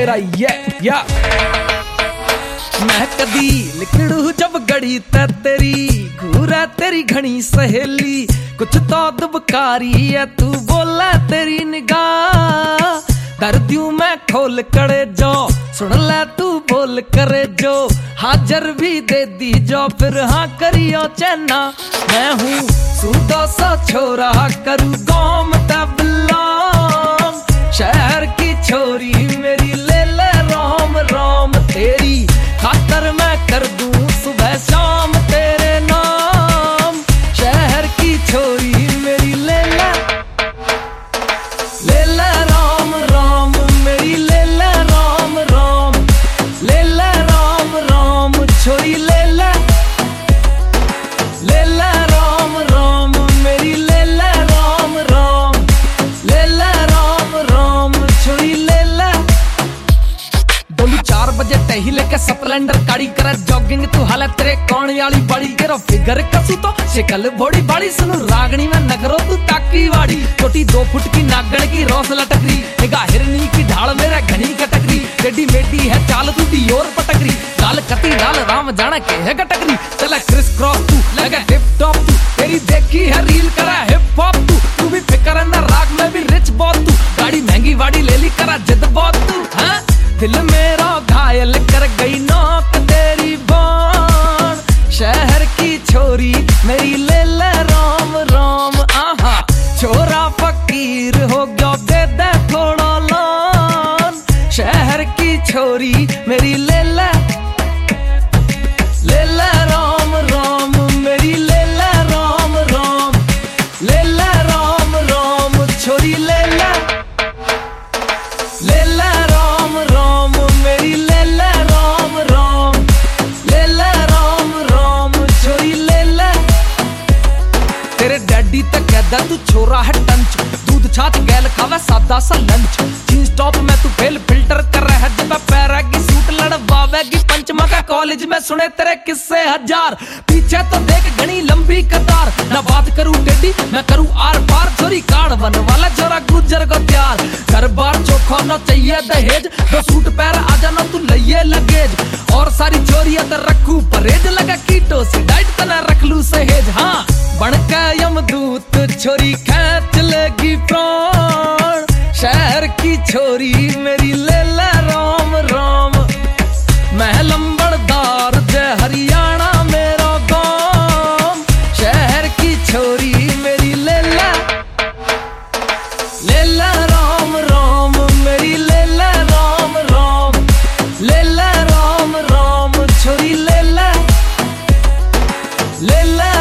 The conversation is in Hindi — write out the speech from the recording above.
मेरा या मैं कदी लिखड़ू जब गड़ी तेरी घूरा तेरी घनी सहेली कुछ तो दुबकारी है तू बोला तेरी निगाह कर दूं मैं खोल करे जो सुन ले तू बोल करे जो हाजर भी दे दी जो फिर हाँ करियो चैना मैं हूँ सूदो सा छोरा करूँ गाँव बिलोंग शहर की छोरी मेरी ले ले राम राम तेरी खातर मैं कर दूं सुबह शाम तेरे नाम शहर की छोरी मेरी ले ले राम राम मेरी ले राम राम ले राम राम छोरी ले राम राम मेरी ले राम राम ले राम राम छोरी ले 4 बजे टही लेके स्प्लेंडर गाड़ी करे जॉगिंग तू हालत तेरे कौन वाली बड़ी तेरा फिगर कसू तो शिकल बड़ी बड़ी सुनु रागनी में नगरो तू ताकी वाड़ी छोटी 2 फुट की नागण की रोस लटकरी निगाह हिरनी की ढाल मेरा घनी कटकरी टेडी मेडी है चाल तू दी और पटकरी लाल कती लाल राम जाने के है कटकरी चला क्रिस क्रॉस तू लगा हिप टॉप तू तेरी देखी है रील करा हिप हॉप तू भी फिकर ना राग में भी रिच बहुत तू गाड़ी महंगी वाड़ी ले ली करा जिद बहुत तू हां दिल मेरा घायल कर गई नौक तेरी बाण शहर की छोरी मेरी ले ले राम राम आहा छोरा फकीर हो गया दे दे थोड़ा लान शहर की छोरी मेरी ले ले राम राम मेरी ले राम राम ले राम राम छोरी ले राम राम मेरी ले राम राम ले राम राम छोरी ले तेरे डैडी तक कहदा तू छोरा है टंच दूध छाछ गैल खावे सादा सा लंच जींस टॉप में तू फेल फिल्टर कर रहा है जब पैरा की सूट लड़वावेगी पंचमा का कॉलेज में सुने तेरे किस्से हजार पीछे तो देख घनी लंबी कतार ना बात करूं टेडी मैं करूं आर पार छोरी कार्ड बन वाला छोरा गुजर को प्यार घर बार चोखा ना चाहिए दहेज 2 सूट पैर आ जाना तू लइए लगेज और सारी चोरियां तो रखू परहेज लगा कीटो से डाइट तना रख लू सहेज हाँ बन के यमदूत छोरी खींच लेगी प्राण शहर की छोरी मेरी ले राम राम मैं लंबड़दार जय हरियाणा मेरा गांव शहर की छोरी मेरी ले राम राम मेरी ले राम राम ले राम राम छोरी ले